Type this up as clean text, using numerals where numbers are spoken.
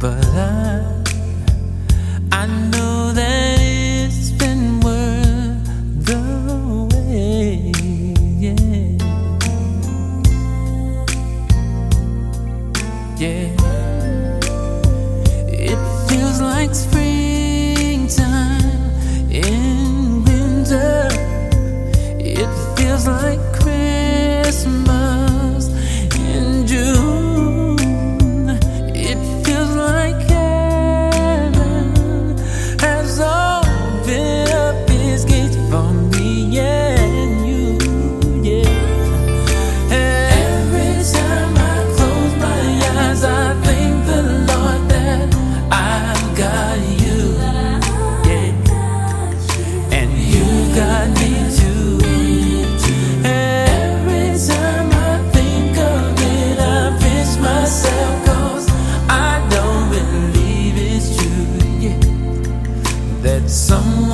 but I know that it's been worth the wait. Yeah, yeah. It feels like springtime in winter. It feels like Christmas in June. It feels like heaven has opened up its gates for me and you. Yeah. Every time I close my eyes, I thank the Lord that I've got you. Yeah. And you got me too. That someone